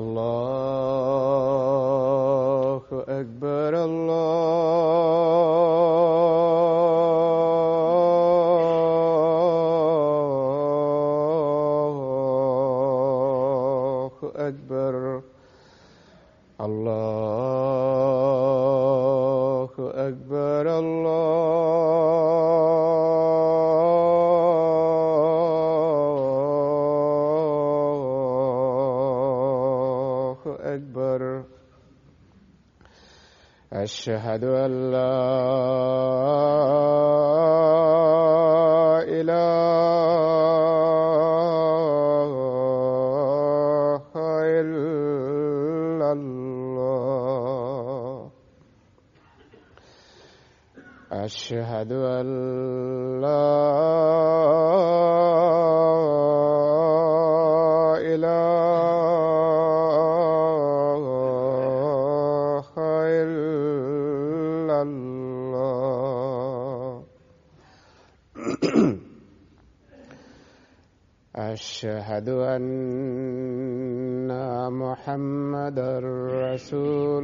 الله أكبر الله أكبر الله أكبر الله أكبر. أشهد أن لا إله إلا الله. أشهد أن لا إله إلا الله. أشهد أن محمدًا رسول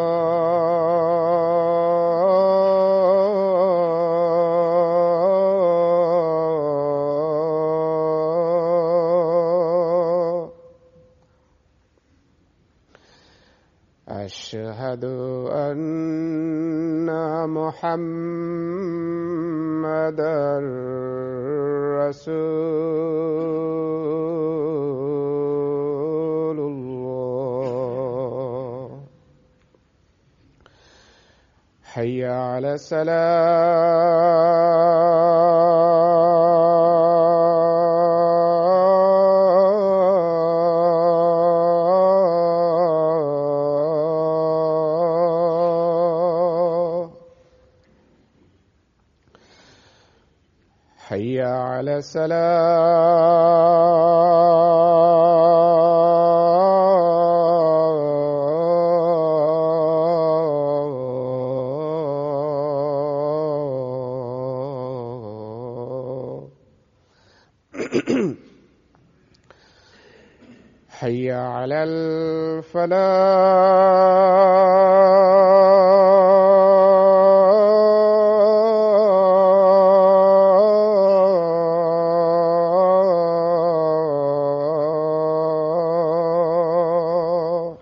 الله. أشهد أن محمدًا رسول الله. حي على الصلاة. حي على الصلاة. حي على الفلاح.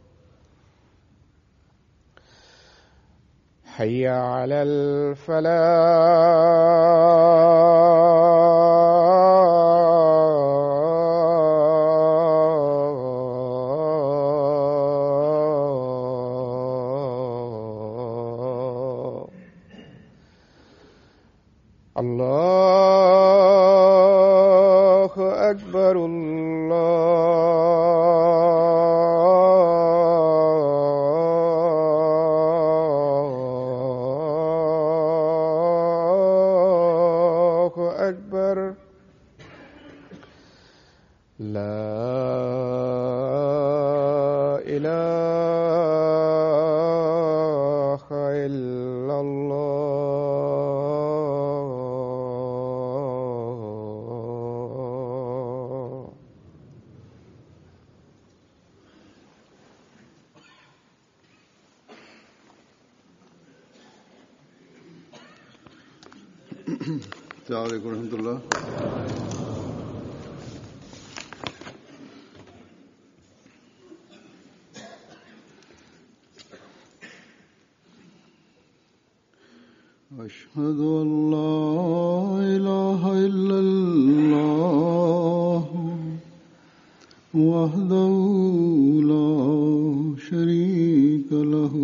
حي على الفلاح. الله أكبر الله أكبر. لا إله إلا الله. السلام عليكم ورحمة الله. أشهد أن لا إله إلا الله وحده لا شريك له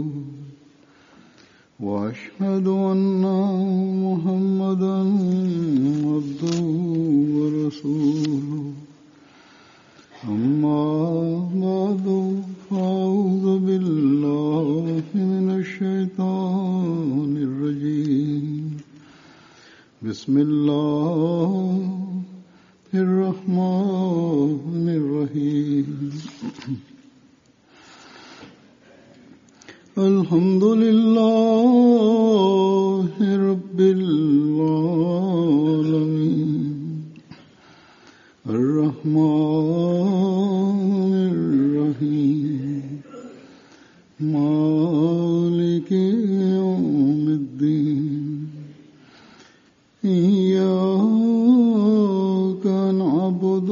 وأشهد أن محمدًا عبده ورسوله. أما بعد فأعوذ بالله من الشيطان الرجيم. بسم الله الرحمن الرحيم. الحمد لله رب العالمين الرحمن الرحيم مالك يوم الدين إياك نعبد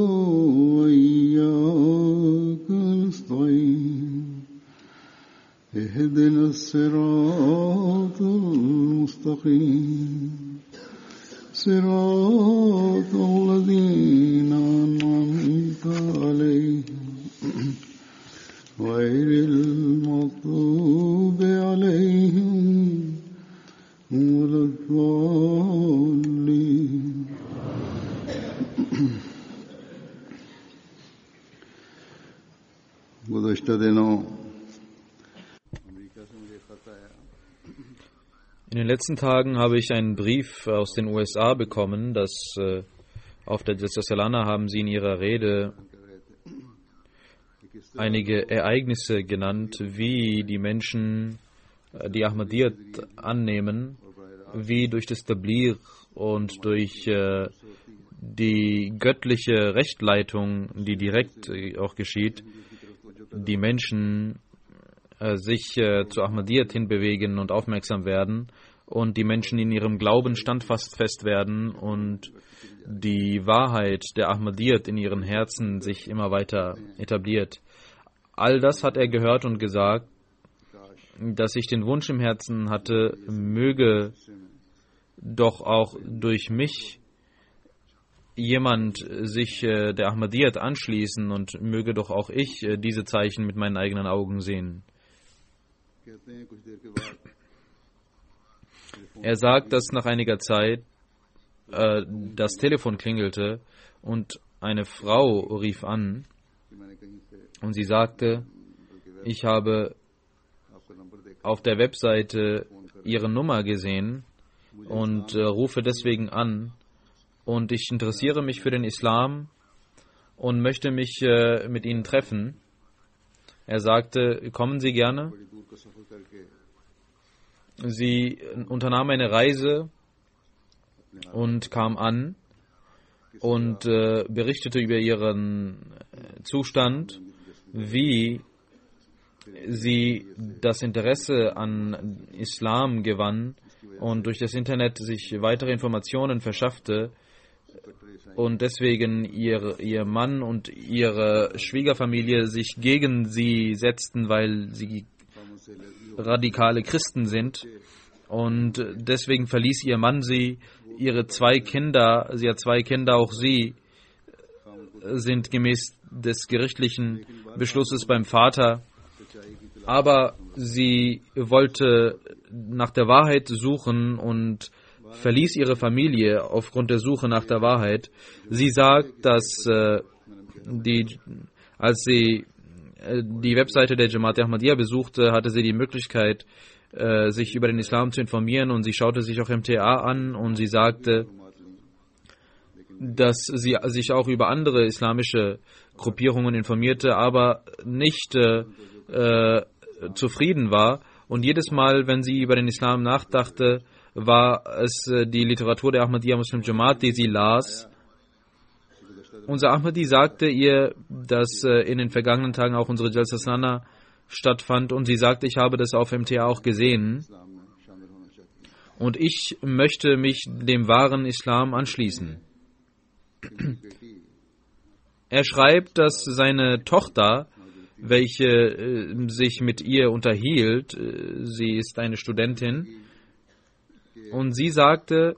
وإياك نستعين اهدنا الصراط المستقيم صراط الذين أنعمت عليهم غير المغضوب عليهم ولا الضالين. गुज़श्ता दिनों In den letzten Tagen habe ich einen Brief aus den USA bekommen, dass auf der Jalsa Salana haben sie in ihrer Rede einige Ereignisse genannt, wie die Menschen die Ahmadiyyat annehmen, wie durch das Tabligh und durch die göttliche Rechtleitung, die direkt auch geschieht, die Menschen sich zu Ahmadiyyat hinbewegen und aufmerksam werden und die Menschen in ihrem Glauben standfest werden und die Wahrheit der Ahmadiyyat in ihren Herzen sich immer weiter etabliert. All das hat er gehört und gesagt, dass ich den Wunsch im Herzen hatte, möge doch auch durch mich jemand sich der Ahmadiyyat anschließen und möge doch auch ich diese Zeichen mit meinen eigenen Augen sehen. Er sagt, dass nach einiger Zeit das Telefon klingelte und eine Frau rief an und sie sagte, ich habe auf der Webseite ihre Nummer gesehen und rufe deswegen an und ich interessiere mich für den Islam und möchte mich mit Ihnen treffen. Er sagte, kommen Sie gerne. Sie unternahm eine Reise und kam an und berichtete über ihren Zustand, wie sie das Interesse an Islam gewann und durch das Internet sich weitere Informationen verschaffte und deswegen ihr Mann und ihre Schwiegerfamilie sich gegen sie setzten, weil sie radikale Christen sind. Und deswegen verließ ihr Mann sie, ihre 2 Kinder, sie hat 2 Kinder, auch sie sind gemäß des gerichtlichen Beschlusses beim Vater. Aber sie wollte nach der Wahrheit suchen und verließ ihre Familie aufgrund der Suche nach der Wahrheit. Sie sagt, dass als sie die Webseite der Jamaat Ahmadiyya besuchte, hatte sie die Möglichkeit, sich über den Islam zu informieren und sie schaute sich auch MTA an und sie sagte, dass sie sich auch über andere islamische Gruppierungen informierte, aber nicht zufrieden war. Und jedes Mal, wenn sie über den Islam nachdachte, war es die Literatur der Ahmadiyya Muslim Jamaat, die sie las. Unser Ahmadi sagte ihr, dass in den vergangenen Tagen auch unsere Jalsa Salana stattfand und sie sagte, ich habe das auf MTA auch gesehen und ich möchte mich dem wahren Islam anschließen. Er schreibt, dass seine Tochter, welche sich mit ihr unterhielt, sie ist eine Studentin, und sie sagte,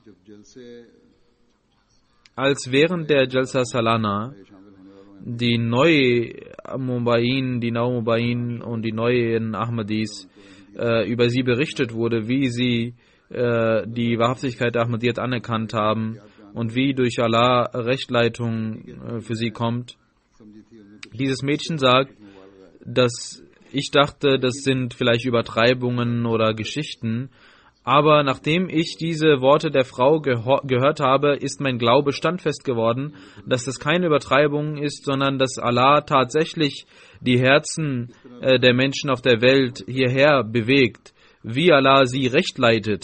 als während der Jalsa Salana die Nau-Mubayin und die neuen Ahmadis über sie berichtet wurde, wie sie die Wahrhaftigkeit der Ahmadiyyat anerkannt haben und wie durch Allah Rechtleitung für sie kommt. Dieses Mädchen sagt, dass ich dachte, das sind vielleicht Übertreibungen oder Geschichten, aber nachdem ich diese Worte der Frau gehört habe, ist mein Glaube standfest geworden, dass das keine Übertreibung ist, sondern dass Allah tatsächlich die Herzen der Menschen auf der Welt hierher bewegt, wie Allah sie recht leitet.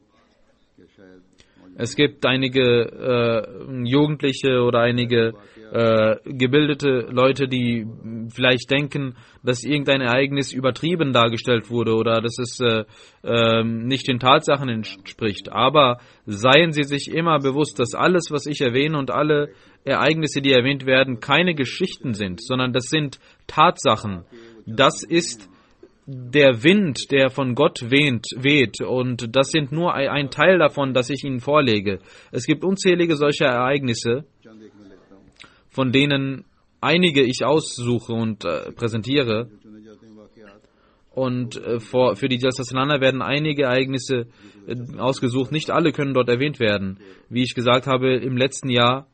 Es gibt einige Jugendliche oder einige gebildete Leute, die vielleicht denken, dass irgendein Ereignis übertrieben dargestellt wurde oder dass es nicht den Tatsachen entspricht. Aber seien Sie sich immer bewusst, dass alles, was ich erwähne und alle Ereignisse, die erwähnt werden, keine Geschichten sind, sondern das sind Tatsachen. Das ist der Wind, der von Gott weht, und das sind nur ein Teil davon, das ich Ihnen vorlege. Es gibt unzählige solcher Ereignisse, von denen einige ich aussuche und präsentiere. Und für die Jalsa Salana werden einige Ereignisse ausgesucht. Nicht alle können dort erwähnt werden. Wie ich gesagt habe, im letzten Jahr,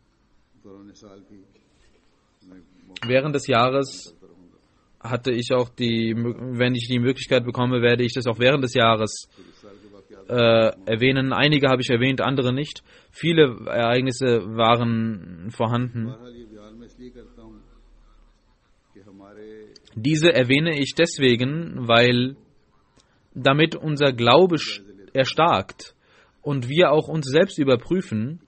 während des Jahres, hatte ich auch wenn ich die Möglichkeit bekomme, werde ich das auch während des Jahres erwähnen. Einige habe ich erwähnt, andere nicht. Viele Ereignisse waren vorhanden. Diese erwähne ich deswegen, weil damit unser Glaube erstarkt und wir auch uns selbst überprüfen,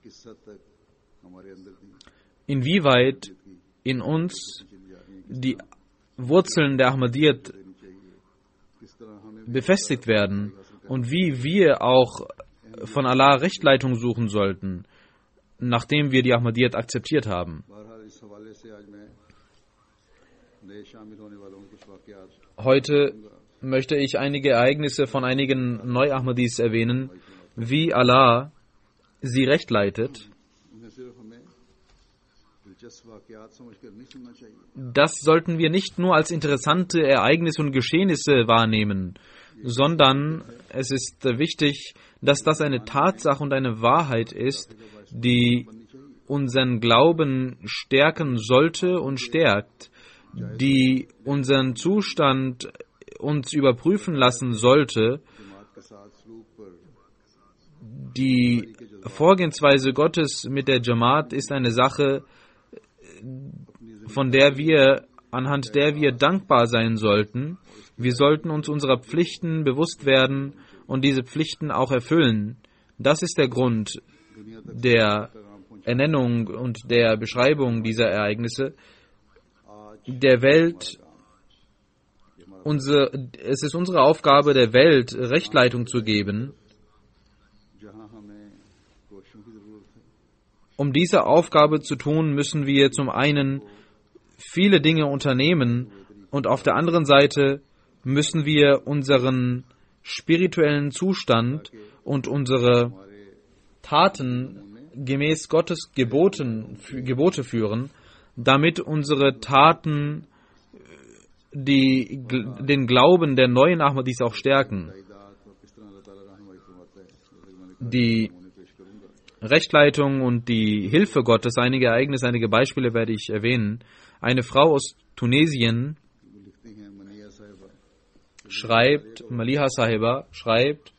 inwieweit in uns die Wurzeln der Ahmadiyyat befestigt werden und wie wir auch von Allah Rechtleitung suchen sollten, nachdem wir die Ahmadiyyat akzeptiert haben. Heute möchte ich einige Ereignisse von einigen Neu-Ahmadis erwähnen, wie Allah sie rechtleitet. Das sollten wir nicht nur als interessante Ereignisse und Geschehnisse wahrnehmen, sondern es ist wichtig, dass das eine Tatsache und eine Wahrheit ist, die unseren Glauben stärken sollte und stärkt, die unseren Zustand uns überprüfen lassen sollte. Die Vorgehensweise Gottes mit der Jamaat ist eine Sache, anhand der wir dankbar sein sollten. Wir sollten uns unserer Pflichten bewusst werden und diese Pflichten auch erfüllen. Das ist der Grund der Ernennung und der Beschreibung dieser Ereignisse. Es ist unsere Aufgabe, der Welt Rechtleitung zu geben. Um diese Aufgabe zu tun, müssen wir zum einen viele Dinge unternehmen und auf der anderen Seite müssen wir unseren spirituellen Zustand und unsere Taten gemäß Gottes Gebote führen, damit unsere Taten den Glauben der neuen Ahmadis auch stärken. Die Rechtleitung und die Hilfe Gottes, einige Ereignisse, einige Beispiele werde ich erwähnen. Eine Frau aus Tunesien Maliha Sahiba schreibt,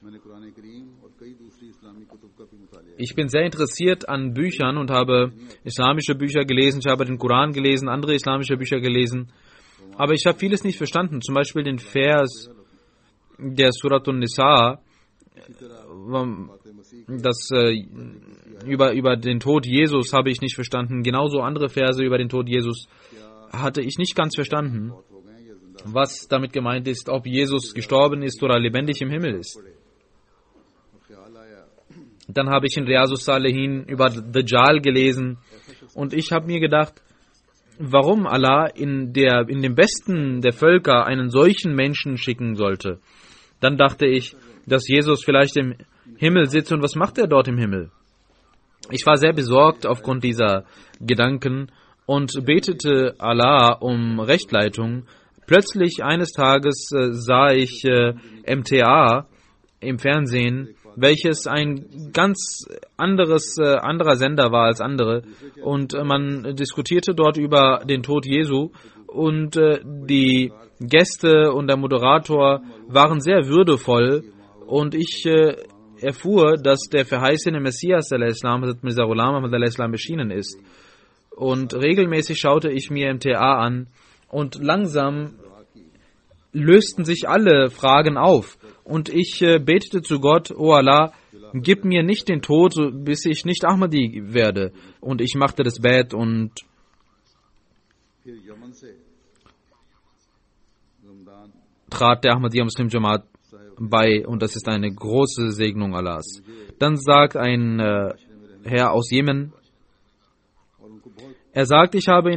ich bin sehr interessiert an Büchern und habe islamische Bücher gelesen, ich habe den Koran gelesen, andere islamische Bücher gelesen, aber ich habe vieles nicht verstanden, zum Beispiel den Vers der Surat an-Nisa, über den Tod Jesus habe ich nicht verstanden, genauso andere Verse über den Tod Jesus hatte ich nicht ganz verstanden, was damit gemeint ist, ob Jesus gestorben ist oder lebendig im Himmel ist. Dann habe ich in Riyazus Salihin über Dajjal gelesen und ich habe mir gedacht, warum Allah in dem besten der Völker einen solchen Menschen schicken sollte. Dann dachte ich, dass Jesus vielleicht im Himmel sitzt und was macht er dort im Himmel? Ich war sehr besorgt aufgrund dieser Gedanken und betete Allah um Rechtleitung. Plötzlich eines Tages sah ich MTA im Fernsehen, welches ein ganz anderer Sender war als andere. Und man diskutierte dort über den Tod Jesu und die Gäste und der Moderator waren sehr würdevoll und ich erfuhr, dass der verheißene Messias Hazrat Mirza Ghulam Ahmad erschienen ist. Und regelmäßig schaute ich mir MTA an und langsam lösten sich alle Fragen auf. Und ich betete zu Gott, O Allah, gib mir nicht den Tod, bis ich nicht Ahmadi werde. Und ich machte das Bet und trat der Ahmadiyya Muslim Jamaat bei und das ist eine große Segnung Allahs. Dann sagt ein Herr aus Jemen, er sagt, ich habe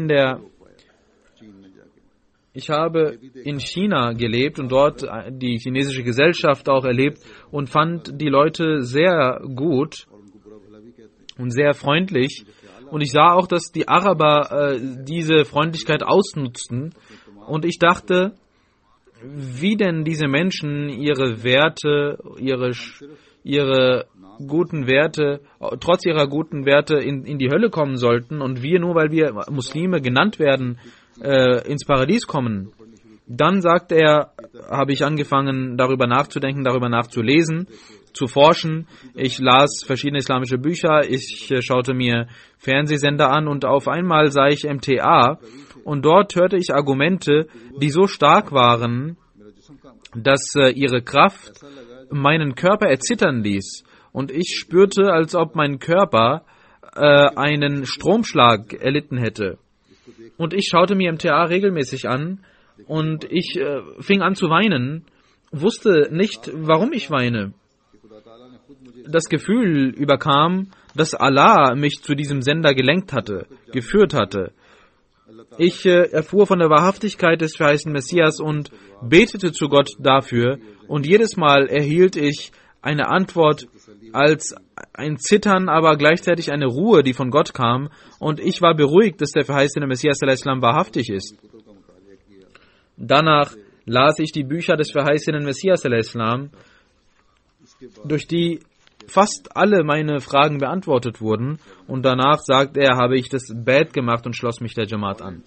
in China gelebt und dort die chinesische Gesellschaft auch erlebt und fand die Leute sehr gut und sehr freundlich. Und ich sah auch, dass die Araber diese Freundlichkeit ausnutzten. Und ich dachte, wie denn diese Menschen ihre Werte, ihre guten Werte, trotz ihrer guten Werte in die Hölle kommen sollten und wir nur, weil wir Muslime genannt werden, ins Paradies kommen. Dann, sagt er, habe ich angefangen, darüber nachzudenken, darüber nachzulesen, zu forschen. Ich las verschiedene islamische Bücher, ich schaute mir Fernsehsender an und auf einmal sah ich MTA und dort hörte ich Argumente, die so stark waren, dass ihre Kraft meinen Körper erzittern ließ. Und ich spürte, als ob mein Körper einen Stromschlag erlitten hätte. Und ich schaute mir MTA regelmäßig an und ich fing an zu weinen, wusste nicht, warum ich weine. Das Gefühl überkam, dass Allah mich zu diesem Sender gelenkt hatte, geführt hatte. Ich erfuhr von der Wahrhaftigkeit des verheißenen Messias und betete zu Gott dafür. Und jedes Mal erhielt ich eine Antwort als ein Zittern, aber gleichzeitig eine Ruhe, die von Gott kam. Und ich war beruhigt, dass der verheißene Messias al-Islam wahrhaftig ist. Danach las ich die Bücher des verheißenen Messias al-Islam, durch die fast alle meine Fragen beantwortet wurden. Und danach, sagt er, habe ich das Bad gemacht und schloss mich der Jamaat an.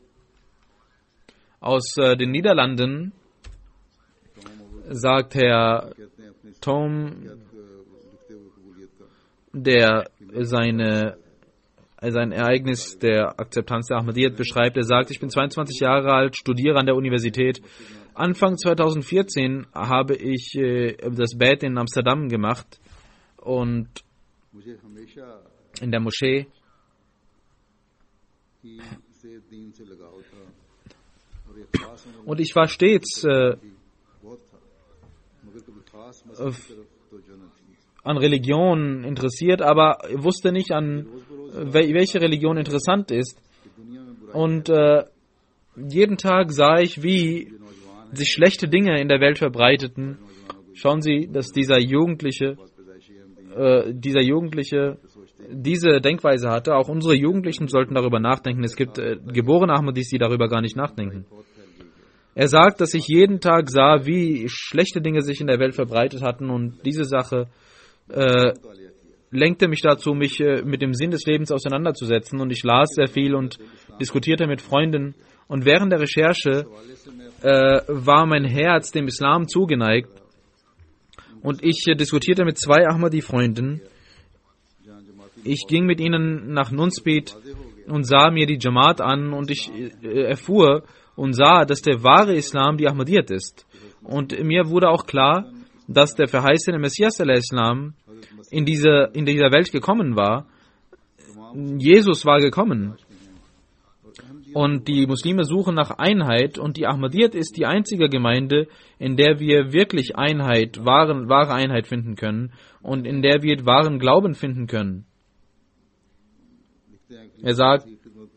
Aus den Niederlanden sagt Herr Tom, der sein Ereignis der Akzeptanz der Ahmadiyyat beschreibt. Er sagt, ich bin 22 Jahre alt, studiere an der Universität. Anfang 2014 habe ich das Bad in Amsterdam gemacht und in der Moschee. Und ich war stets an Religion interessiert, aber wusste nicht, an welche Religion interessant ist. Und jeden Tag sah ich, wie sich schlechte Dinge in der Welt verbreiteten. Schauen Sie, dass dieser Jugendliche diese Denkweise hatte. Auch unsere Jugendlichen sollten darüber nachdenken. Es gibt geborene Ahmadis, die darüber gar nicht nachdenken. Er sagt, dass ich jeden Tag sah, wie schlechte Dinge sich in der Welt verbreitet hatten und diese Sache lenkte mich dazu, mich mit dem Sinn des Lebens auseinanderzusetzen und ich las sehr viel und diskutierte mit Freunden und während der Recherche war mein Herz dem Islam zugeneigt und ich diskutierte mit 2 Ahmadi-Freunden. Ich ging mit ihnen nach Nunspeet und sah mir die Jamaat an und ich erfuhr und sah, dass der wahre Islam die Ahmadiyyat ist. Und mir wurde auch klar, dass der verheißene Messias al-Islam in dieser Welt gekommen war. Jesus war gekommen. Und die Muslime suchen nach Einheit und die Ahmadiyyat ist die einzige Gemeinde, in der wir wirklich Einheit, wahre Einheit finden können und in der wir wahren Glauben finden können. Er sagt,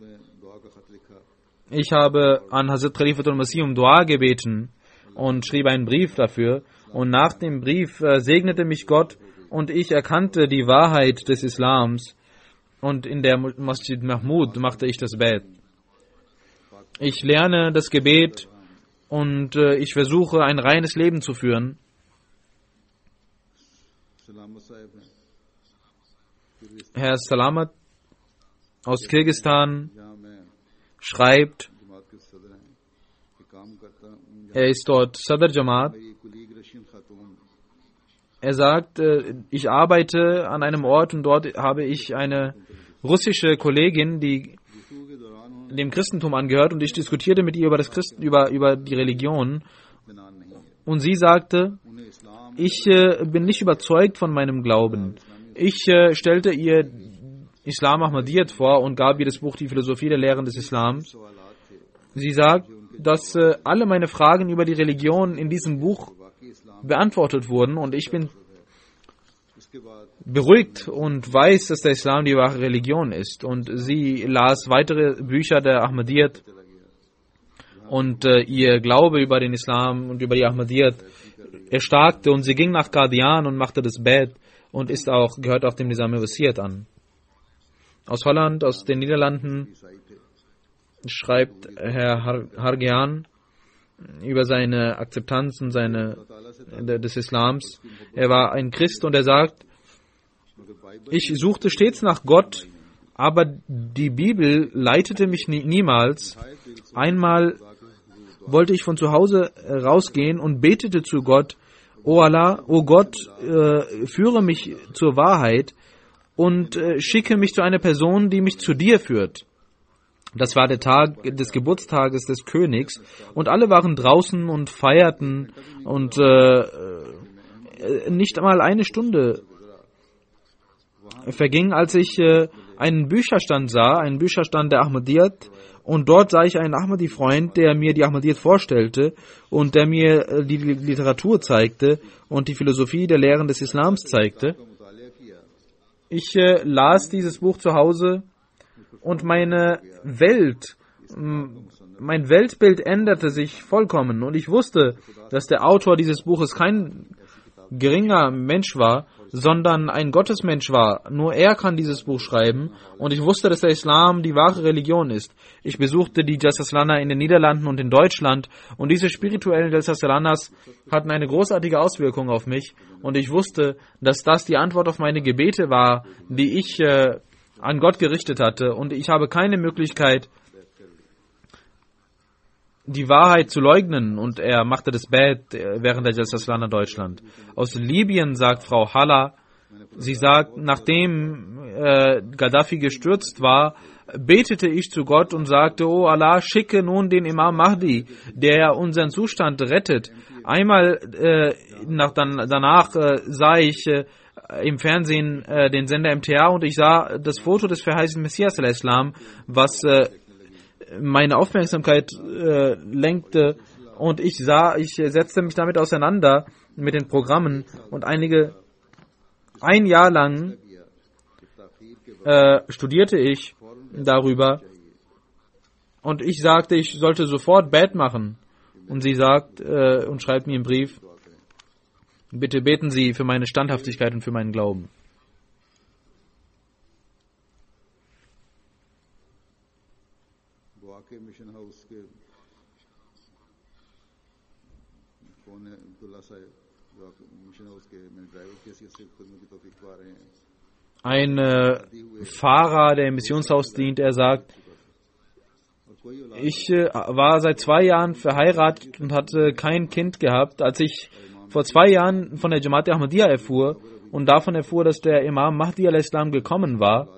ich habe an Hazrat Khalifatul Masih um Dua gebeten und schrieb einen Brief dafür. Und nach dem Brief segnete mich Gott und ich erkannte die Wahrheit des Islams. Und in der Masjid Mahmud machte ich das Bad. Ich lerne das Gebet und ich versuche, ein reines Leben zu führen. Herr Salamat aus Kirgisistan schreibt, er ist dort Sadr Jamaat. Er sagt, ich arbeite an einem Ort und dort habe ich eine russische Kollegin, die dem Christentum angehört und ich diskutierte mit ihr über die Religion und sie sagte, ich bin nicht überzeugt von meinem Glauben. Ich stellte ihr Islam Ahmadiyyat vor und gab ihr das Buch Die Philosophie der Lehren des Islams. Sie sagt, dass alle meine Fragen über die Religion in diesem Buch beantwortet wurden und ich bin beruhigt und weiß, dass der Islam die wahre Religion ist. Und sie las weitere Bücher der Ahmadiyyat und ihr Glaube über den Islam und über die Ahmadiyyat erstarkte und sie ging nach Qadian und machte das Bad und gehört auch dem Nizam Wasiyyat an. Aus Holland, aus den Niederlanden schreibt Herr Hargian über seine Akzeptanz und des Islams. Er war ein Christ und er sagt, ich suchte stets nach Gott, aber die Bibel leitete mich niemals. Einmal wollte ich von zu Hause rausgehen und betete zu Gott, O Allah, O Gott, führe mich zur Wahrheit und schicke mich zu einer Person, die mich zu dir führt. Das war der Tag des Geburtstages des Königs und alle waren draußen und feierten und nicht einmal eine Stunde verging, als ich einen Bücherstand sah, einen Bücherstand der Ahmadiyyat, und dort sah ich einen Ahmadi-Freund, der mir die Ahmadiyyat vorstellte und der mir die Literatur zeigte und die Philosophie der Lehren des Islams zeigte. Ich las dieses Buch zu Hause und mein Weltbild änderte sich vollkommen und ich wusste, dass der Autor dieses Buches kein geringer Mensch war, sondern ein Gottesmensch war. Nur er kann dieses Buch schreiben und ich wusste, dass der Islam die wahre Religion ist. Ich besuchte die Jalsaslana in den Niederlanden und in Deutschland und diese spirituellen Jalsaslanas hatten eine großartige Auswirkung auf mich und ich wusste, dass das die Antwort auf meine Gebete war, die ich an Gott gerichtet hatte und ich habe keine Möglichkeit, die Wahrheit zu leugnen und er machte das Bad während der Jalsaslana Deutschland. Aus Libyen sagt Frau Halla, sie sagt, nachdem Gaddafi gestürzt war, betete ich zu Gott und sagte, O Allah, schicke nun den Imam Mahdi, der unseren Zustand rettet. Einmal danach sah ich im Fernsehen den Sender MTA und ich sah das Foto des verheißenen Messias al-Islam, was meine Aufmerksamkeit lenkte und ich setzte mich damit auseinander mit den Programmen und ein Jahr lang studierte ich darüber und ich sagte, ich sollte sofort Bad machen und sie sagt und schreibt mir im Brief, bitte beten Sie für meine Standhaftigkeit und für meinen Glauben. Mission house के कौन है अब्दुल्ला साहब mission house के ड्राइवर की हैसियत से खुदमत की तौफीक पा रहे हैं. Ein Fahrer, der im Missionshaus dient, er sagt, ich war seit 2 Jahren verheiratet und hatte kein Kind gehabt. Als ich vor 2 Jahren von der Jamaat Ahmadiyya erfuhr und davon erfuhr, dass der Imam Mahdi al-Islam gekommen war,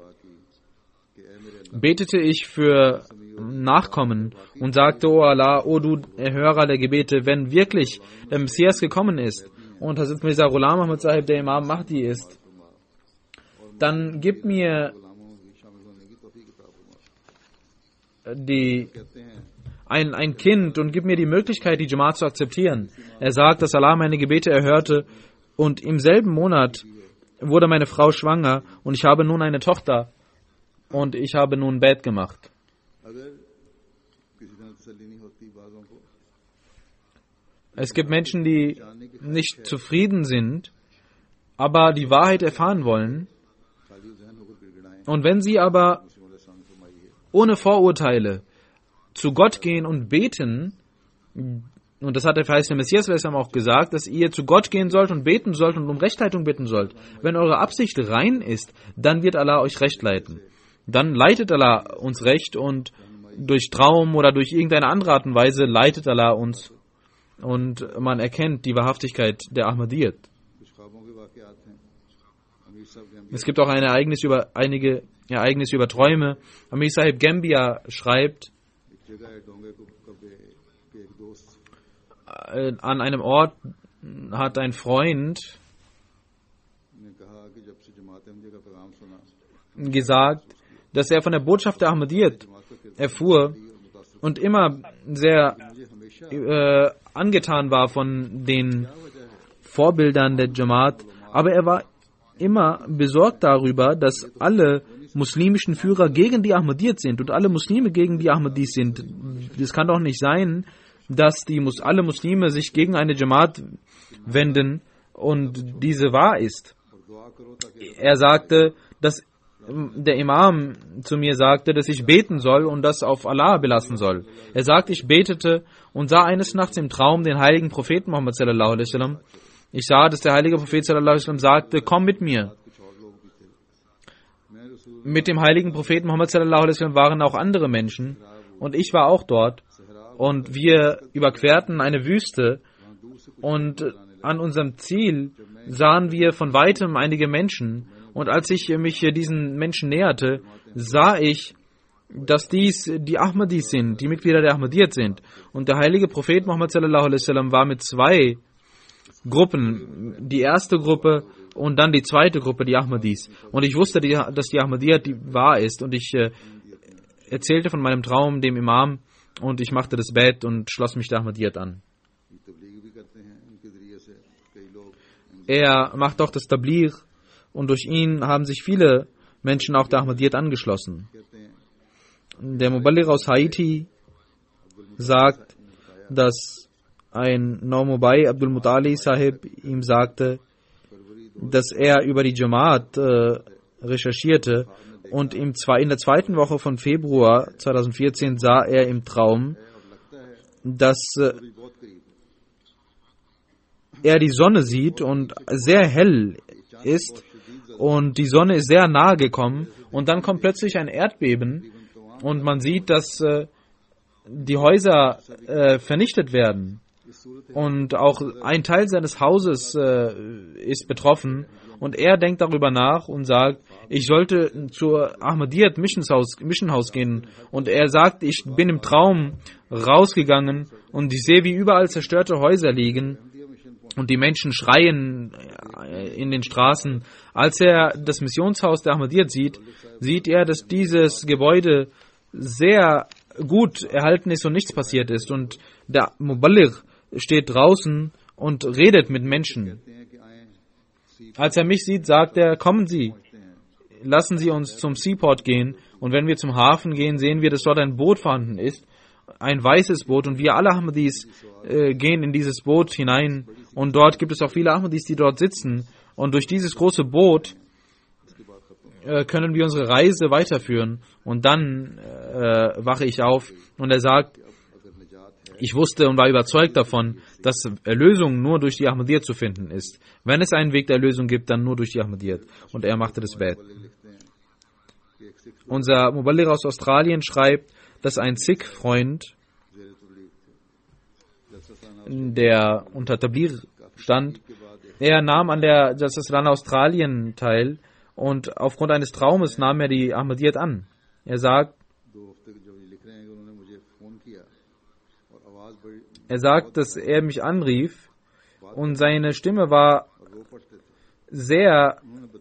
betete ich für Nachkommen und sagte, O Allah, O du Erhörer der Gebete, wenn wirklich der Messias gekommen ist und Hazrat Mirza Ghulam Ahmad Sahib der Imam Mahdi ist, dann gib mir ein Kind und gib mir die Möglichkeit, die Jamaat zu akzeptieren. Er sagt, dass Allah meine Gebete erhörte und im selben Monat wurde meine Frau schwanger und ich habe nun eine Tochter und ich habe nun Bad gemacht. Es gibt Menschen, die nicht zufrieden sind, aber die Wahrheit erfahren wollen. Und wenn sie aber ohne Vorurteile zu Gott gehen und beten, und das hat der verheißene Messias auch gesagt, dass ihr zu Gott gehen sollt und beten sollt und um Rechtleitung bitten sollt. Wenn eure Absicht rein ist, dann wird Allah euch recht leiten. Dann leitet Allah uns recht und durch Traum oder durch irgendeine andere Art und Weise leitet Allah uns und man erkennt die Wahrhaftigkeit der Ahmadiyyat. Es gibt auch einige Ereignisse über Träume. Amir Sahib Gambia schreibt, an einem Ort hat ein Freund gesagt, dass er von der Botschaft der Ahmadiyyat erfuhr und immer sehr angetan war von den Vorbildern der Jamaat, aber er war immer besorgt darüber, dass alle muslimischen Führer gegen die Ahmadiyyat sind und alle Muslime gegen die Ahmadis sind. Es kann doch nicht sein, dass alle Muslime sich gegen eine Jamaat wenden und diese wahr ist. Er sagte, dass der Imam zu mir sagte, dass ich beten soll und das auf Allah belassen soll. Er sagte, ich betete und sah eines Nachts im Traum den heiligen Propheten Muhammad sallallahu alaihi wasallam. Ich sah, dass der heilige Prophet sallallahu alaihi wasallam sagte, komm mit mir. Mit dem heiligen Propheten Muhammad sallallahu alaihi wasallam waren auch andere Menschen und ich war auch dort und wir überquerten eine Wüste und an unserem Ziel sahen wir von weitem einige Menschen und als ich mich diesen Menschen näherte, sah ich, dass dies die Ahmadis sind, die Mitglieder der Ahmadiyyat sind. Und der heilige Prophet Muhammad sallallahu alaihi wasallam war mit zwei Gruppen, die erste Gruppe und dann die zweite Gruppe, die Ahmadis. Und ich wusste, dass die Ahmadiyyat die wahr ist und ich erzählte von meinem Traum dem Imam und ich machte das Bett und schloss mich der Ahmadiyyat an. Er macht auch das Tabligh und durch ihn haben sich viele Menschen auch der Ahmadiyyat angeschlossen. Der Muballigh aus Haiti sagt, dass ein Naumobai Abdul Mutali Sahib ihm sagte, dass er über die Jamaat recherchierte und in der zweiten Woche von Februar 2014 sah er im Traum, dass er die Sonne sieht und sehr hell ist und die Sonne ist sehr nahe gekommen und dann kommt plötzlich ein Erdbeben und man sieht, dass die Häuser vernichtet werden und auch ein Teil seines Hauses ist betroffen und er denkt darüber nach und sagt, ich sollte zur Ahmadiyyat Mission House gehen und er sagt, ich bin im Traum rausgegangen und ich sehe, wie überall zerstörte Häuser liegen und die Menschen schreien in den Straßen. Als er das Missionshaus der Ahmadiyyat sieht er, dass dieses Gebäude sehr gut erhalten ist und nichts passiert ist. Und der Muballigh steht draußen und redet mit Menschen. Als er mich sieht, sagt er, kommen Sie, lassen Sie uns zum Seaport gehen. Und wenn wir zum Hafen gehen, sehen wir, dass dort ein Boot vorhanden ist, ein weißes Boot. Und wir alle Ahmadis gehen in dieses Boot hinein. Und dort gibt es auch viele Ahmadis, die dort sitzen. Und durch dieses große Boot können wir unsere Reise weiterführen. Und dann wache ich auf und er sagt, ich wusste und war überzeugt davon, dass Erlösung nur durch die Ahmadiyyat zu finden ist. Wenn es einen Weg der Erlösung gibt, dann nur durch die Ahmadiyyat. Und er machte das Bett. Unser Muballigh aus Australien schreibt, dass ein Sikh-Freund, der unter Tabligh stand, er nahm an der Jalsa Australien teil und aufgrund eines Traumes nahm er die Ahmadiyyat an. Er sagt, dass er mich anrief und seine Stimme war sehr,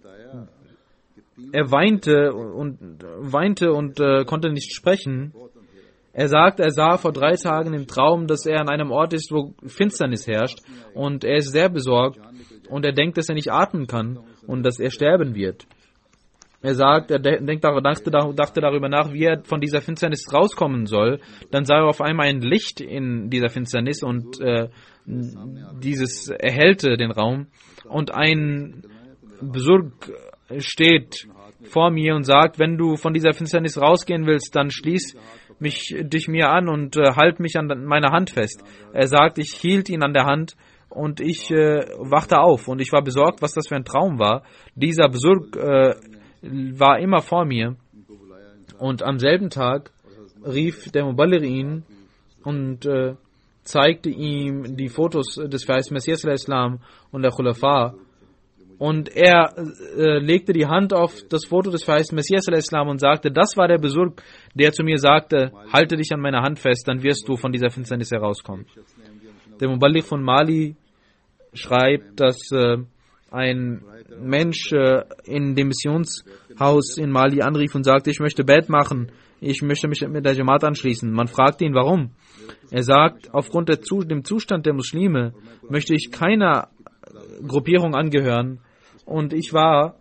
er weinte und konnte nicht sprechen. Er sagt, er sah vor 3 Tagen im Traum, dass er an einem Ort ist, wo Finsternis herrscht und er ist sehr besorgt und er denkt, dass er nicht atmen kann und dass er sterben wird. Er sagt, er dachte darüber nach, wie er von dieser Finsternis rauskommen soll. Dann sah er auf einmal ein Licht in dieser Finsternis und dieses erhellte den Raum. Und ein Besurg steht vor mir und sagt, wenn du von dieser Finsternis rausgehen willst, dann schließ dich mir an und halt mich an meiner Hand fest. Er sagt, ich hielt ihn an der Hand und ich wachte auf und ich war besorgt, was das für ein Traum war. Dieser Besurg war immer vor mir und am selben Tag rief der Muballigh ihn und zeigte ihm die Fotos des verheißten Messias al-Islam und der Khulafa und er legte die Hand auf das Foto des verheißten Messias al-Islam und sagte, das war der Besurg, der zu mir sagte, halte dich an meiner Hand fest, dann wirst du von dieser Finsternis herauskommen. Der Muballigh von Mali schreibt, dass ein Mensch in dem Missionshaus in Mali anrief und sagte, ich möchte Bet machen. ich möchte mich mit der Jamaat anschließen. Man fragt ihn, warum. Er sagt, aufgrund dem Zustand der Muslime möchte ich keiner Gruppierung angehören. Und ich war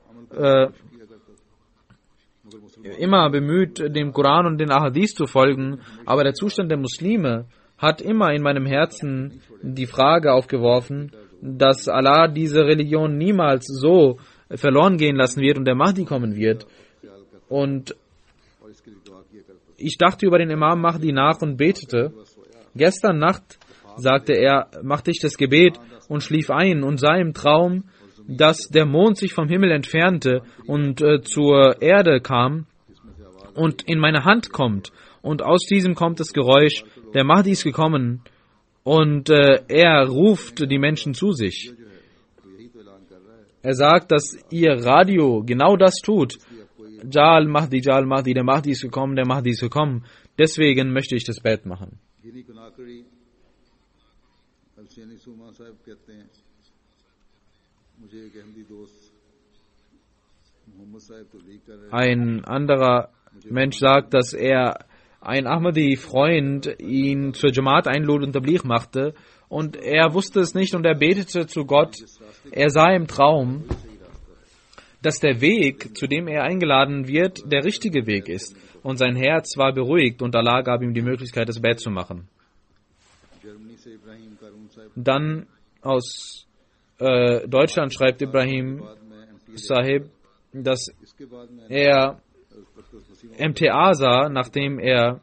immer bemüht, dem Koran und den Ahadith zu folgen, aber der Zustand der Muslime hat immer in meinem Herzen die Frage aufgeworfen, dass Allah diese Religion niemals so verloren gehen lassen wird und der Mahdi kommen wird. Und ich dachte über den Imam Mahdi nach und betete. Gestern Nacht, sagte er, machte ich das Gebet und schlief ein und sah im Traum, dass der Mond sich vom Himmel entfernte und zur Erde kam und in meine Hand kommt. Und aus diesem kommt das Geräusch, der Mahdi ist gekommen und er ruft die Menschen zu sich. Er sagt, dass ihr Radio genau das tut. Jal Mahdi, der Mahdi ist gekommen, der Mahdi ist gekommen. Deswegen möchte ich das Bet machen. Ein anderer Mensch sagt, dass ein Ahmadi-Freund ihn zur Jamaat einlud und Tabligh machte und er wusste es nicht und er betete zu Gott. Er sah im Traum, dass der Weg, zu dem er eingeladen wird, der richtige Weg ist und sein Herz war beruhigt und Allah gab ihm die Möglichkeit, das Bet zu machen. Dann aus Deutschland schreibt Ibrahim Sahib, dass er MTA sah, nachdem er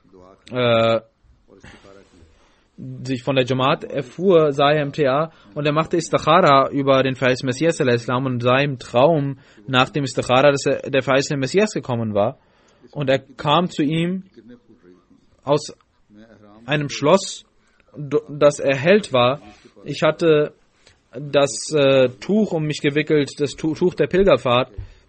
sich von der Jamaat erfuhr, sah er MTA und er machte Istikhara über den verheißenen Messias und sah im Traum nach dem Istikhara, dass der verheißene Messias gekommen war und er kam zu ihm aus einem Schloss, das erhellt war. Ich hatte das Tuch um mich gewickelt, das Tuch der Pilgerfahrt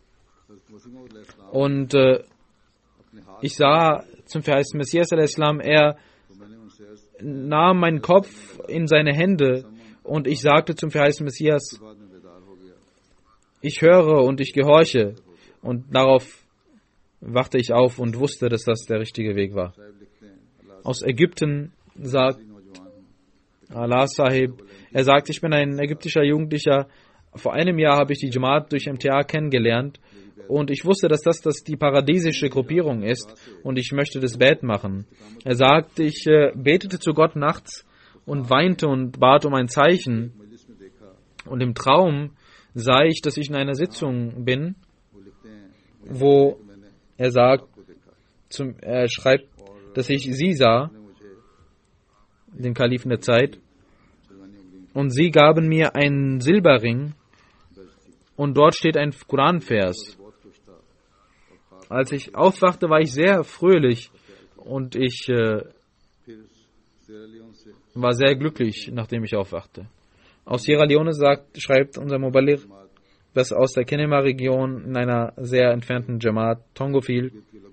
und ich sah zum verheißenen Messias, er nahm meinen Kopf in seine Hände und ich sagte zum verheißenen Messias, ich höre und ich gehorche. Und darauf wachte ich auf und wusste, dass das der richtige Weg war. Aus Ägypten sagt Allah Sahib, er sagt, ich bin ein ägyptischer Jugendlicher. Vor einem Jahr habe ich die Jamaat durch MTA kennengelernt und ich wusste, dass das die paradiesische Gruppierung ist und ich möchte das Bet machen. Er sagt, ich betete zu Gott nachts und weinte und bat um ein Zeichen und im Traum sah ich, dass ich in einer Sitzung bin, wo er sagt, er schreibt, dass ich sie sah, den Kalifen der Zeit, und sie gaben mir einen Silberring und dort steht ein Koranvers. Als ich aufwachte, war ich sehr fröhlich und ich war sehr glücklich, nachdem ich aufwachte. Aus Sierra Leone schreibt unser Mubaligh, dass aus der Kenema-Region in einer sehr entfernten Jamaat Tongofiel,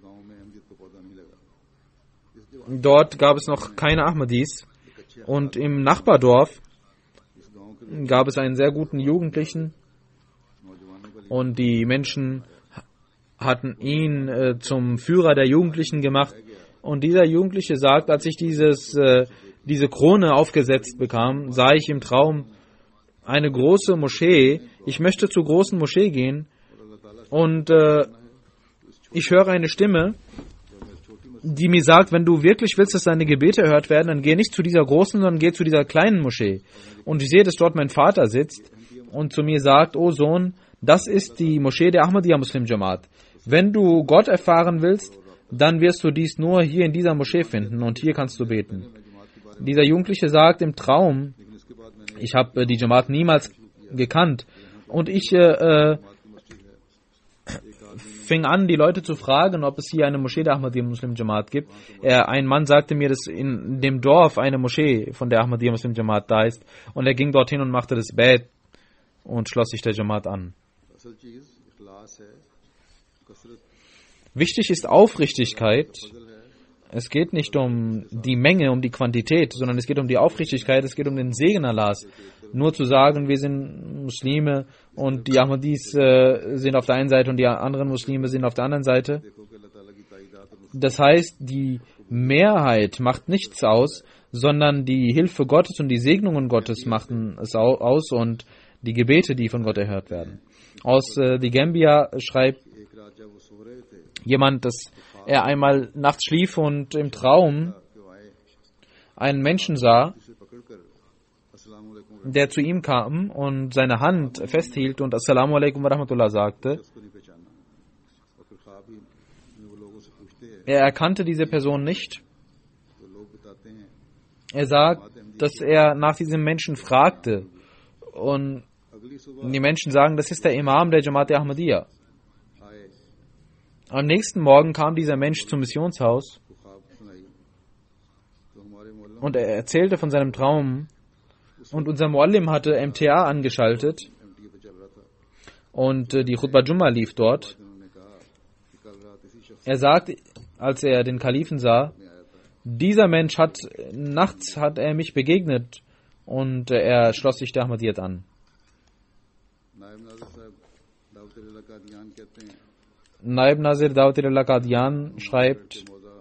dort gab es noch keine Ahmadis und im Nachbardorf gab es einen sehr guten Jugendlichen und die Menschen hatten ihn zum Führer der Jugendlichen gemacht und dieser Jugendliche sagt, als ich diese Krone aufgesetzt bekam, sah ich im Traum eine große Moschee. Ich möchte zur großen Moschee gehen und ich höre eine Stimme, die mir sagt, wenn du wirklich willst, dass deine Gebete erhört werden, dann geh nicht zu dieser großen, sondern geh zu dieser kleinen Moschee. Und ich sehe, dass dort mein Vater sitzt und zu mir sagt, oh Sohn, das ist die Moschee der Ahmadiyya Muslim Jamaat. Wenn du Gott erfahren willst, dann wirst du dies nur hier in dieser Moschee finden und hier kannst du beten. Dieser Jugendliche sagt im Traum, ich habe die Jamaat niemals gekannt und ich fing an, die Leute zu fragen, ob es hier eine Moschee der Ahmadiyya Muslim Jamaat gibt. Ein Mann sagte mir, dass in dem Dorf eine Moschee von der Ahmadiyya Muslim Jamaat da ist und er ging dorthin und machte das Bet und schloss sich der Jamaat an. Wichtig ist Aufrichtigkeit. Es geht nicht um die Menge, um die Quantität, sondern es geht um die Aufrichtigkeit, es geht um den Segen Allahs. Nur zu sagen, wir sind Muslime und die Ahmadis sind auf der einen Seite und die anderen Muslime sind auf der anderen Seite. Das heißt, die Mehrheit macht nichts aus, sondern die Hilfe Gottes und die Segnungen Gottes machen es aus und die Gebete, die von Gott erhört werden. Aus die Gambia schreibt एक रात जब वो सो रहे थे jemand, dass er einmal nachts schlief und im Traum कि वो आए einen Menschen sah, उसे पकड़कर अस्सलाम वालेकुम der zu ihm kam und seine Hand festhielt und Assalamu alaikum wa rahmatullah sagte. उसको नहीं पहचाना और फिर ख्वाब ही में वो लोगों से पूछते हैं Er erkannte diese Person nicht. तो लोग बताते हैं Er sagt, dass er nach diesem Menschen fragte und अगली सुबह die Menschen sagen, das ist der Imam der Jamaat Ahmadiyya. आए Am nächsten Morgen kam dieser Mensch zum Missionshaus तो ख्वाब सुनाई तो हमारे मोहल्लों und er erzählte von seinem Traum und unser Muallim hatte MTA angeschaltet MTA पे चल रहा था und die Khutbah Jumma lief dort. उन्होंने कहा कि कल रात इसी शख्स Er sagt, als er den Kalifen sah, dieser Mensch nachts hat er mich begegnet und er schloss sich der Ahmadiyyat an. नायब नाज़िर साहब दाऊद अल्लाह का ध्यान कहते हैं Naib Nazir Dawutillah Qadian schreibt, मौजा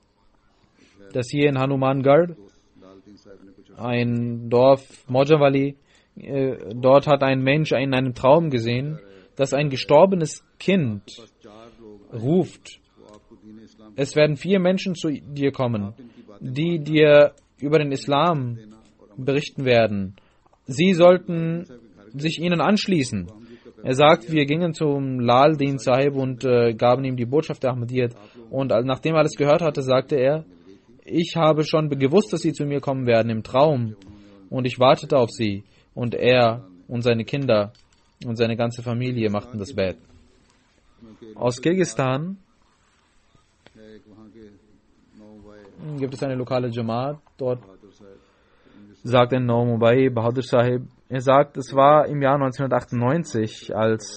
dass hier in Hanumangarh, दालतीन साहब ने कुछ ein Dorf Mojawali, dort hat ein Mensch in einem Traum gesehen, dass ein gestorbenes Kind 4 लोग ruft, वो आपको दीन इस्लाम es werden 4 Menschen zu dir kommen, die dir über den Islam berichten werden. Sie sollten sich ihnen anschließen. Er sagt, wir gingen zum Lal Din Sahib und gaben ihm die Botschaft der Ahmadiyyat. Und nachdem er alles gehört hatte, sagte er, ich habe schon gewusst, dass sie zu mir kommen werden im Traum. Und ich wartete auf sie. Und er und seine Kinder und seine ganze Familie machten das Bett. Aus Kirgisistan है एक वहाँ के 9 भाई gibt es eine lokale Jamaat. Dort बहादुर साहब sagt ein Naumubai Bahadur Sahib, er sagt, es war im Jahr 1998, als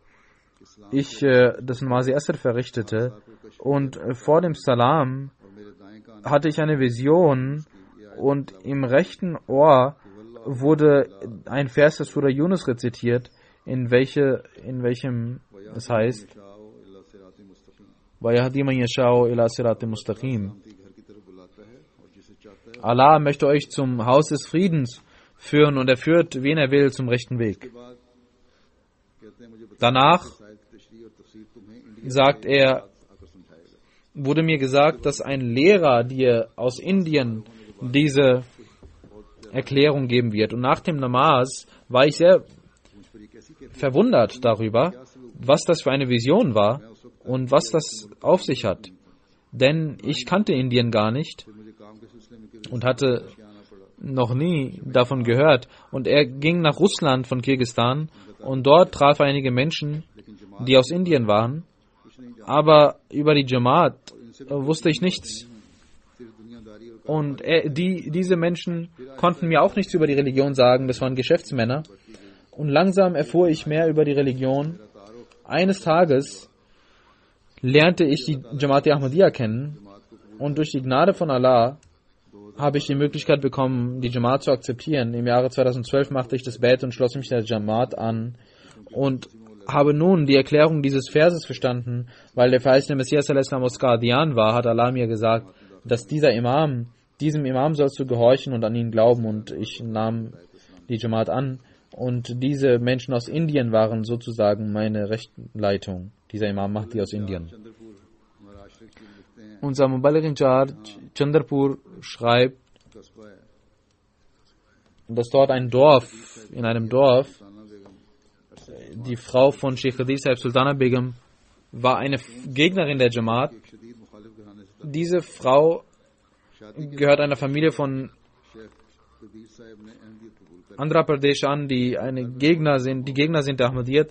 ich das Namazi Asr verrichtete und vor dem Salam और मेरे दाएं कान hatte ich eine Vision und im rechten Ohr wurde ein Vers des Surah Yunus rezitiert, in welchem es heißt, शाओ इल्ला सिरात मुस्तकीम وَيَهْدِي مَن يَشَاءُ إِلَى صِرَاطٍ مُسْتَقِيمٍ. शांति घर की तरफ बुलाता है और जिसे चाहता है Allah möchte euch zum Haus des Friedens führen und er führt, wen er will, zum rechten Weg. उसके बाद कहते हैं मुझे Danach शायद तशरीह और तफसीर तुम्हें इंडिया sagt er, आकर समझाएगा wurde mir gesagt, dass ein Lehrer dir aus Indien diese Erklärung geben wird. Und nach dem Namaz war ich sehr मुझ पर ये कैसी कहती verwundert darüber, was das für eine Vision war und was das auf sich hat. Denn ich kannte Indien gar nicht फिर मुझे काम के सिलसिले में und hatte आना पड़ा noch nie davon gehört. Und er ging nach Russland von Kirgisistan und dort traf er einige Menschen, die aus Indien waren. Aber über die Jamaat wusste ich nichts. सिर्फ दुनियादारी और Und diese Menschen konnten mir auch nichts über die Religion sagen. Das waren Geschäftsmänner. Und langsam erfuhr ich mehr über die Religion. Eines Tages lernte ich die Jamaat Ahmadiyya kennen. Und durch die Gnade von Allah habe ich die Möglichkeit bekommen, die Jamaat zu akzeptieren. Im Jahre 2012 machte ich das Bet und schloss mich der Jamaat an und habe nun die Erklärung dieses Verses verstanden, weil der verheißene Messias aus Qadian war, hat Allah mir gesagt, dass diesem Imam sollst du gehorchen und an ihn glauben, und ich nahm die Jamaat an und diese Menschen aus Indien waren sozusagen meine Rechtsleitung. Dieser Imam Mahdi aus Indien. Chandrapur महाराष्ट्र की लिखते हैं Unser Mubaligh in Charge Chandrapur schreibt, कस्बा है dass dort in einem Dorf, die Frau von Sheikh Qadir Sahib Sultana Begum war eine Gegnerin der Jamaat. एक शदीद मुखालिफ घराने से Diese Frau शादी के gehört einer Familie von Sheikh कबीर साहब ने अहमदियत कबूल कर Andhra Pradesh an, die Gegner sind der Ahmadiyyat.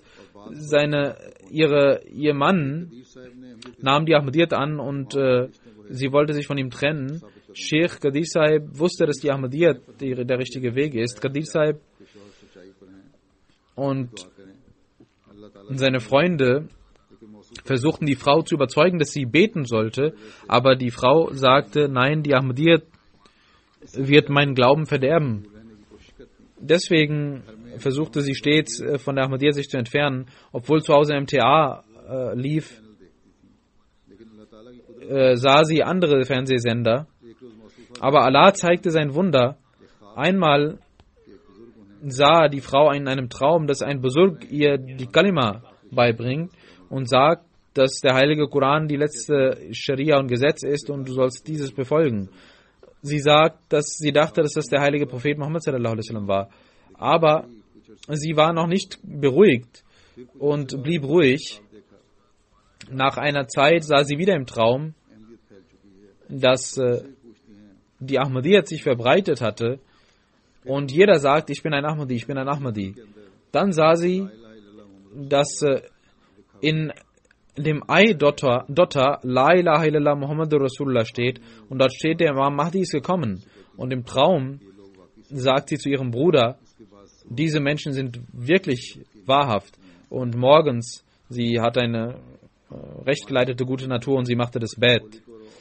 Ihr Mann Kabir साहब ने Ahmadiyyat nahm die Ahmadiyyat an und sie wollte sich von ihm trennen. Sheikh Qadir Sahib wusste, dass die Ahmadiyyat der richtige Weg ist. Qadir Sahib के शोहर सच्चाई पर हैं und करें अल्लाह ताला seine Freunde के मौसू versuchten die Frau zu überzeugen, dass sie beten sollte, aber die Frau sagte, nein, die Ahmadiyyat wird meinen Glauben verderben. रहने की कोशिश करती हैं Deswegen versuchte sie stets von der Ahmadiyyat sich zu entfernen, obwohl zu Hause MTA lief. लेकिन अल्लाह ताला की कुदरत sah sie andere Fernsehsender. Aber Allah zeigte sein Wunder. Einmal sah die Frau in einem Traum, dass ein Busurg ihr die Kalima beibringt und sagt, dass der heilige Koran die letzte Scharia und Gesetz ist und du sollst dieses befolgen. Sie sagt, dass sie dachte, dass das der heilige Prophet Muhammad sallallahu alaihi wasallam war. Aber sie war noch nicht beruhigt und blieb ruhig. Nach einer Zeit sah sie wieder im Traum, dass die Ahmadiyyat sich verbreitet hatte und jeder sagt, ich bin ein Ahmadi, ich bin ein Ahmadi. Dann sah sie, dass in dem Ei-Dotter La ilaha illallah Muhammadur Rasulullah steht und dort steht, der Imam Mahdi ist gekommen. Und im Traum sagt sie zu ihrem Bruder, diese Menschen sind wirklich wahrhaft. Und morgens, sie hat eine rechtgeleitete gute Natur und sie machte das Bett.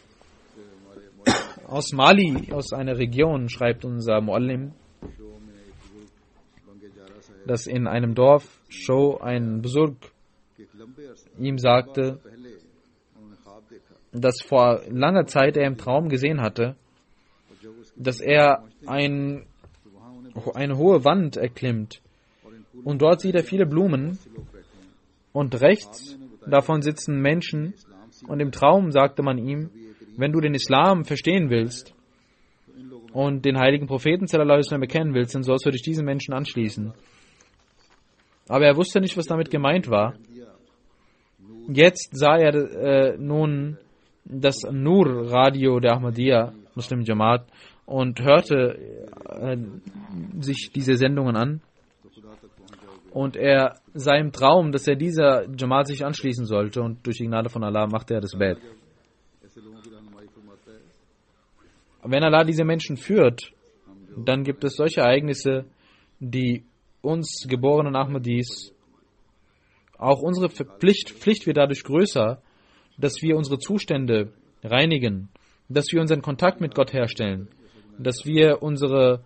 Aus Mali, aus einer Region, schreibt unser Muallim, dass in einem Dorf Show ein Busurg ihm sagte, dass vor langer Zeit er im Traum gesehen hatte, dass er eine hohe Wand erklimmt und dort sieht er viele Blumen und rechts davon sitzen Menschen und im Traum sagte man ihm, wenn du den Islam verstehen willst und den heiligen Propheten sallallahu alaihi wasallam bekennen willst, dann sollst du dich diesen Menschen anschließen. Aber er wusste nicht, was damit gemeint war. Jetzt sah er nun das Nur-Radio der Ahmadiyya, Muslim Jamaat, und hörte sich diese Sendungen an. Und er sah im Traum, dass er dieser Jamaat sich anschließen sollte und durch die Gnade von Allah machte er das Bett. Wenn Allah diese Menschen führt, dann gibt es solche Ereignisse, die uns geborenen Ahmadis, auch unsere Pflicht wird dadurch größer, dass wir unsere Zustände reinigen, dass wir unseren Kontakt mit Gott herstellen, dass wir unsere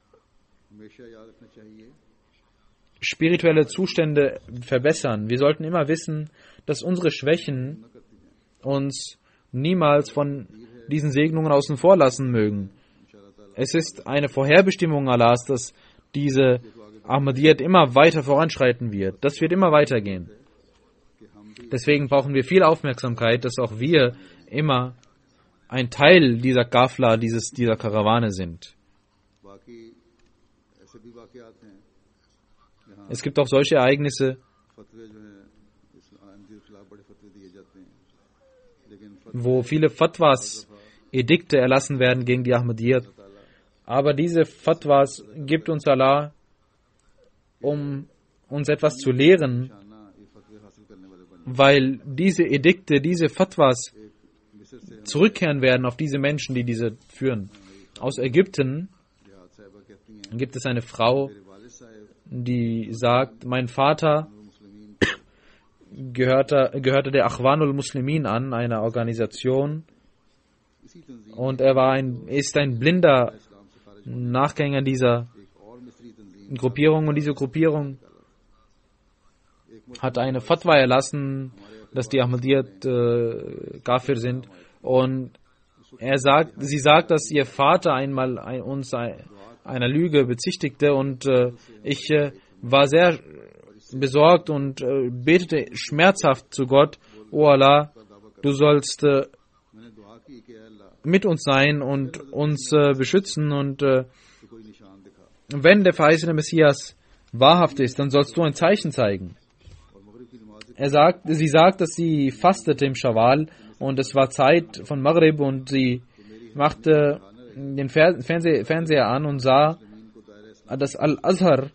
spirituelle Zustände verbessern. Wir sollten immer wissen, dass unsere Schwächen uns niemals von diesen Segnungen außen vor lassen mögen. Es ist eine Vorherbestimmung Allahs, dass diese Ahmadiyyat immer weiter voranschreiten wird. Das wird immer weitergehen. Deswegen brauchen wir viel Aufmerksamkeit, dass auch wir immer ein Teil dieser Kafla, dieser Karawane sind. Es gibt auch solche Ereignisse, wo viele Fatwas, Edikte erlassen werden gegen die Ahmadiyyat. Aber diese Fatwas gibt uns Allah, um uns etwas zu lehren, weil diese Edikte, diese Fatwas zurückkehren werden auf diese Menschen, die diese führen. Aus Ägypten gibt es eine Frau, die sagt, mein Vater gehörte der Akhwanul Muslimin an, einer Organisation, und er ist ein blinder Nachgänger dieser Gruppierung, und diese Gruppierung hat eine Fatwa erlassen, dass die Ahmadiyyat Kafir sind, und sie sagt, dass ihr Vater einmal uns einer Lüge bezichtigte, und ich war sehr besorgt und betete schmerzhaft zu Gott, O Allah, du sollst mit uns sein und uns beschützen, und wenn der verheißene Messias wahrhaft ist, dann sollst du ein Zeichen zeigen. Sie sagt, dass sie fastete im Schawwal und es war Zeit von Maghrib, und sie machte den Fernseher an und sah, dass Al-Azhar,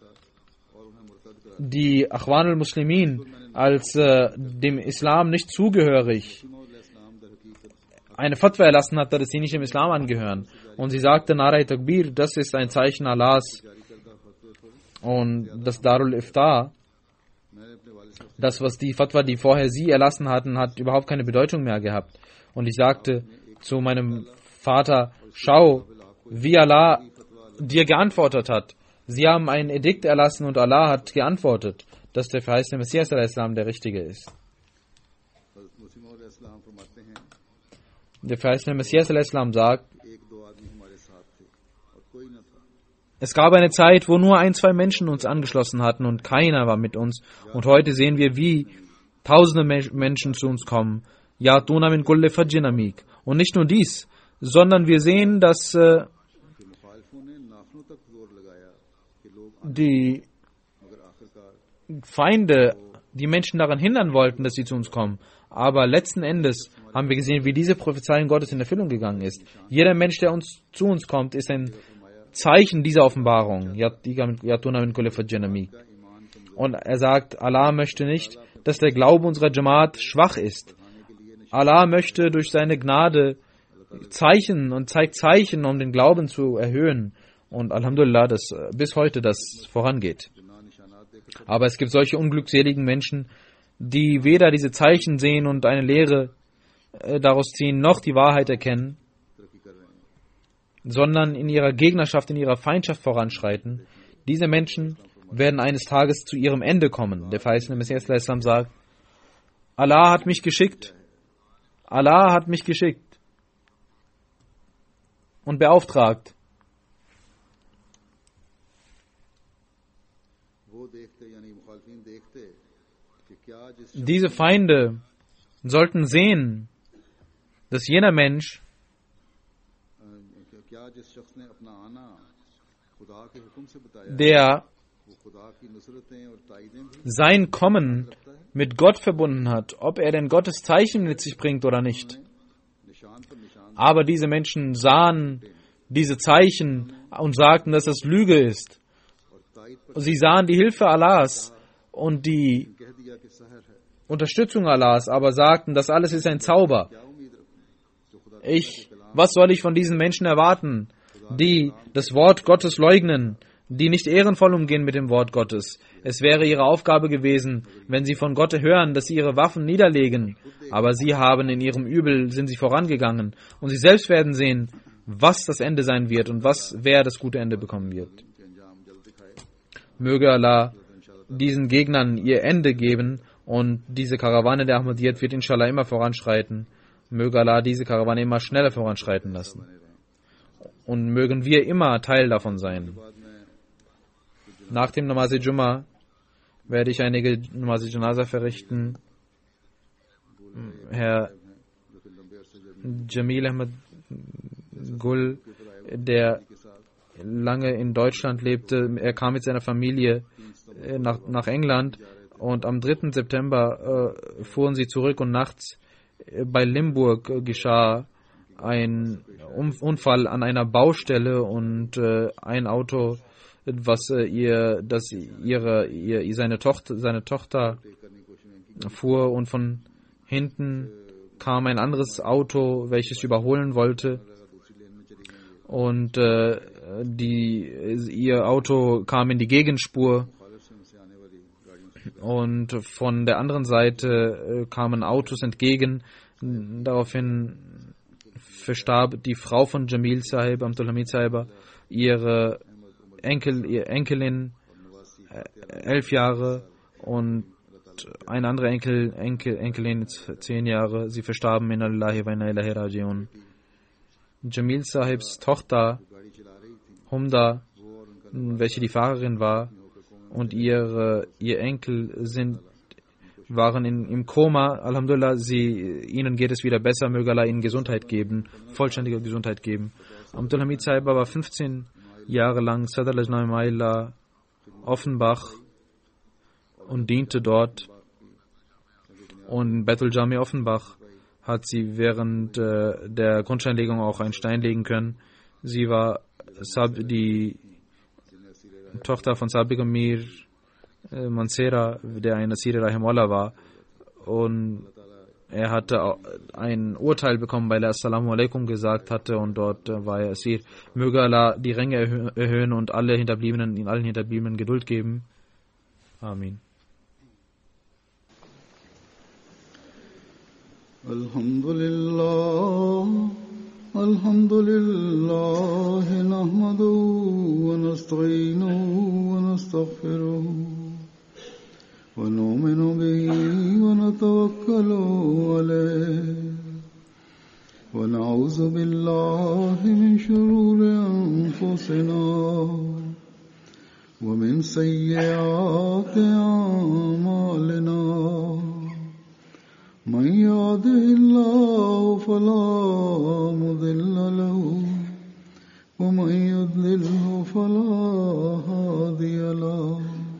die Akhwan al-Muslimin, als dem Islam nicht zugehörig, eine Fatwa erlassen hat, dass sie nicht dem Islam angehören. Und sie sagte, Narai Takbir, das ist ein Zeichen Allahs. Und das Darul Ifta, das, was die Fatwa, die vorher sie erlassen hatten, hat überhaupt keine Bedeutung mehr gehabt. Und ich sagte zu meinem Vater, schau, wie Allah dir geantwortet hat. Sie haben ein Edikt erlassen und Allah hat geantwortet, dass der verheißene Messias der Richtige ist. Der verheißene Messias al-Islam sagt, एक दो आदमी हमारे साथ थे और कोई न था. es gab eine Zeit, wo nur 1, 2 Menschen uns angeschlossen hatten und keiner war mit uns. Und heute sehen wir, wie tausende Menschen zu uns kommen. Ya'tuna min kulli fajjin amik. Und nicht nur dies, sondern wir sehen, dass कि मुखालिफों ने नाखनों तक जोर लगाया कि लोग die मगर आखिरकार Feinde die Menschen daran hindern wollten, dass sie zu uns kommen. Aber letzten Endes haben wir gesehen, wie diese Prophezeiung Gottes in Erfüllung gegangen ist. Jeder Mensch, der zu uns kommt, ist ein Zeichen dieser Offenbarung. Und er sagt, Allah möchte nicht, dass der Glaube unserer Jamaat schwach ist. Allah möchte durch seine Gnade Zeichen und zeigt Zeichen, um den Glauben zu erhöhen. Und Alhamdulillah, dass bis heute das vorangeht. Aber es gibt solche unglückseligen Menschen, die weder diese Zeichen sehen und eine Lehre daraus ziehen, noch die Wahrheit erkennen, sondern in ihrer Gegnerschaft, in ihrer Feindschaft voranschreiten. Diese Menschen werden eines Tages zu ihrem Ende kommen. Der verheißene Messias al-Islam sagt, Allah hat mich geschickt. Allah hat mich geschickt und beauftragt. Diese Feinde sollten sehen, dass jener Mensch, der sein Kommen mit Gott verbunden hat, ob er denn Gottes Zeichen mit sich bringt oder nicht. Aber diese Menschen sahen diese Zeichen und sagten, dass das Lüge ist. Sie sahen die Hilfe Allahs und die Unterstützung Allahs, aber sagten, das alles ist ein Zauber. Was soll ich von diesen Menschen erwarten, die das Wort Gottes leugnen, die nicht ehrenvoll umgehen mit dem Wort Gottes? Es wäre ihre Aufgabe gewesen, wenn sie von Gott hören, dass sie ihre Waffen niederlegen. Aber sie haben in ihrem Übel, sind sie vorangegangen. Und sie selbst werden sehen, was das Ende sein wird und wer das gute Ende bekommen wird. Möge Allah diesen Gegnern ihr Ende geben und diese Karawane der Ahmadiyyat wird inshallah immer voranschreiten. Möge Allah diese Karawane immer schneller voranschreiten lassen. Und mögen wir immer Teil davon sein. Nach dem Namaz Jumma werde ich einige Namaz Janaza verrichten. Herr Jamil Ahmad Gul, der lange in Deutschland lebte, er kam mit seiner Familie nach England und am 3. September fuhren sie zurück und nachts bei Limburg geschah ein Unfall an einer Baustelle und ein Auto, seine Tochter fuhr und von hinten kam ein anderes Auto, welches überholen wollte und ihr Auto kam in die Gegenspur und von der anderen Seite kamen Autos entgegen. Daraufhin verstarb die Frau von Jamil Sahib, Abdul Hamid Sahiba, ihre Enkelin, 11 Jahre und eine andere Enkelin, 10 Jahre. Sie verstarben in Allahi wa inna ilahi raji'un. Jamil Sahibs Tochter Humda, welche die Fahrerin war, und ihr Enkel waren im Koma. Alhamdulillah, ihnen geht es wieder besser. Möge Allah ihnen Gesundheit geben, vollständige Gesundheit geben. Abdul Hamid Sahiba war 15 Jahre lang Sadr al-Ajna Maila Offenbach und diente dort. Und in Baitul Jami Offenbach hat sie während der Grundsteinlegung auch einen Stein legen können. Sie war die Tochter von Sabiq Amir Mansera, der ein Asiri Rahimullah war. Und er hatte ein Urteil bekommen, weil er Assalamu alaikum gesagt hatte und dort war er Asir. Möge Allah die Ränge erhöhen und allen Hinterbliebenen Geduld geben. Amin. Alhamdulillah, nahmaduhu wa nasta'inuhu wa nastaghfiruhu wa nu'minu bihi wa natawakkalu alayhi wa ونعوذ بالله من شرور أنفسنا ومن سيئات أعمالنا من يهده الله فلا مضل له ومن يضلله فلا هادي له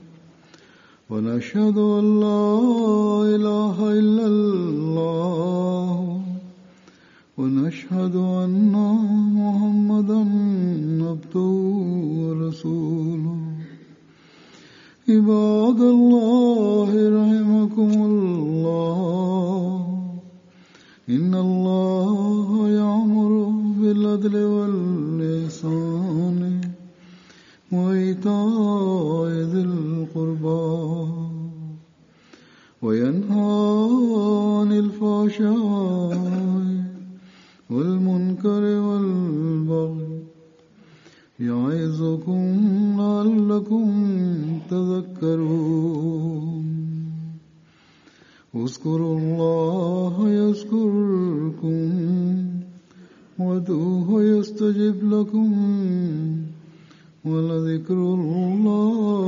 ونشهد أن لا إله إلا الله ونشهد أن محمدا عبده ورسوله عباد الله رحمكم الله إن الله يأمر بالعدل والإحسان وإيتاء ذي القربى وينهى عن الفحشاء والمنكر والبغي يعظكم لعلكم تذكرون اذكروا الله يذكركم وادعوه يستجب لكم ولذكر الله